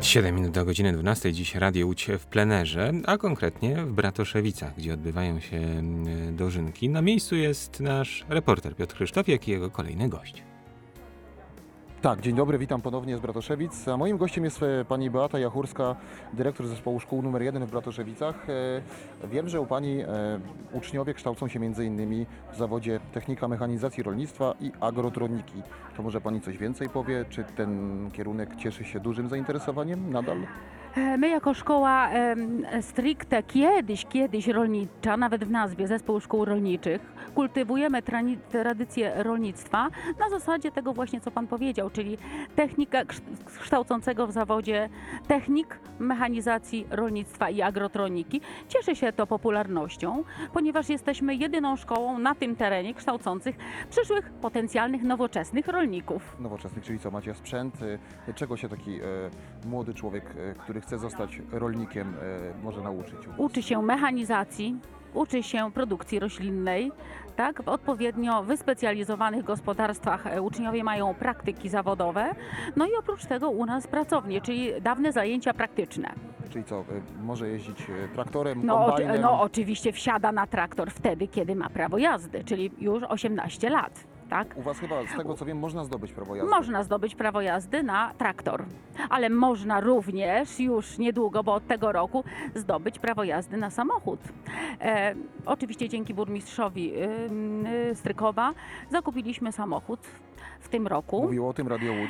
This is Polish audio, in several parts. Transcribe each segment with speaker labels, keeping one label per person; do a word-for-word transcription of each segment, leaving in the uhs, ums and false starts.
Speaker 1: siedem minut do godziny dwunastej. Dziś Radio Łódź w plenerze, a konkretnie w Bratoszewicach, gdzie odbywają się dożynki. Na miejscu jest nasz reporter Piotr Krzysztofiak i jego kolejny gość.
Speaker 2: Tak, dzień dobry, witam ponownie z Bratoszewic. A moim gościem jest e, pani Beata Jachórska, dyrektor zespołu szkół numer jeden w Bratoszewicach. E, Wiem, że u pani e, uczniowie kształcą się między innymi w zawodzie technika mechanizacji rolnictwa i agrotroniki. To może pani coś więcej powie? Czy ten kierunek cieszy się dużym zainteresowaniem nadal?
Speaker 3: My jako szkoła em, stricte kiedyś, kiedyś rolnicza, nawet w nazwie Zespół Szkół Rolniczych, kultywujemy trani- tradycję rolnictwa na zasadzie tego właśnie, co pan powiedział, czyli technika kszt- kształcącego w zawodzie technik mechanizacji rolnictwa i agrotroniki. Cieszy się to popularnością, ponieważ jesteśmy jedyną szkołą na tym terenie kształcących przyszłych potencjalnych nowoczesnych rolników.
Speaker 2: Nowoczesnych, czyli co, macie sprzęt? E, Czego się taki e, młody człowiek, e, który chce zostać rolnikiem, e, może nauczyć? u was?
Speaker 3: Uczy się mechanizacji, uczy się produkcji roślinnej. Tak? W odpowiednio wyspecjalizowanych gospodarstwach e, uczniowie mają praktyki zawodowe. No i oprócz tego u nas pracownie, czyli dawne zajęcia praktyczne.
Speaker 2: Czyli co, e, może jeździć e, traktorem,
Speaker 3: No, oczy-
Speaker 2: kombajnem?
Speaker 3: no oczywiście wsiada na traktor wtedy, kiedy ma prawo jazdy, czyli już osiemnaście lat. Tak?
Speaker 2: U was chyba, z tego co wiem, można zdobyć prawo jazdy.
Speaker 3: Można zdobyć prawo jazdy na traktor, ale można również już niedługo, bo od tego roku, zdobyć prawo jazdy na samochód. E, oczywiście dzięki burmistrzowi y, y, Strykowa zakupiliśmy samochód w tym roku.
Speaker 2: Mówiło o tym Radio Łódź.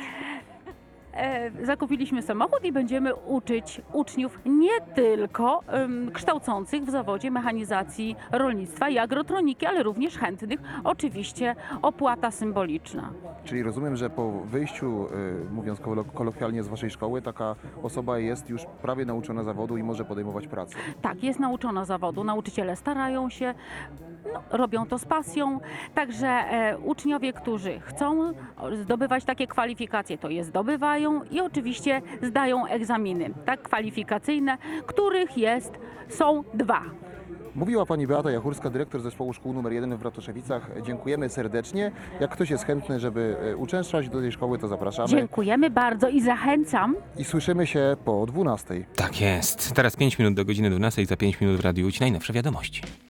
Speaker 3: E, zakupiliśmy samochód i będziemy uczyć uczniów nie tylko em, kształcących w zawodzie mechanizacji rolnictwa i agrotroniki, ale również chętnych. Oczywiście opłata symboliczna.
Speaker 2: Czyli rozumiem, że po wyjściu, y, mówiąc kolo- kolokwialnie, z waszej szkoły, taka osoba jest już prawie nauczona zawodu i może podejmować pracę.
Speaker 3: Tak, jest nauczona zawodu. Nauczyciele starają się, no, robią to z pasją. Także e, uczniowie, którzy chcą zdobywać takie kwalifikacje, to je zdobywają i oczywiście zdają egzaminy, tak, kwalifikacyjne, których jest, są dwa.
Speaker 2: Mówiła pani Beata Jachórska, dyrektor zespołu szkół numer jeden w Bratoszewicach. Dziękujemy serdecznie. Jak ktoś jest chętny, żeby y, uczęszczać do tej szkoły, to zapraszamy.
Speaker 3: Dziękujemy bardzo i zachęcam.
Speaker 2: I słyszymy się po dwunastej.
Speaker 1: Tak jest. Teraz pięć minut do godziny dwunastej, za pięć minut w Radiu Łódź najnowsze wiadomości.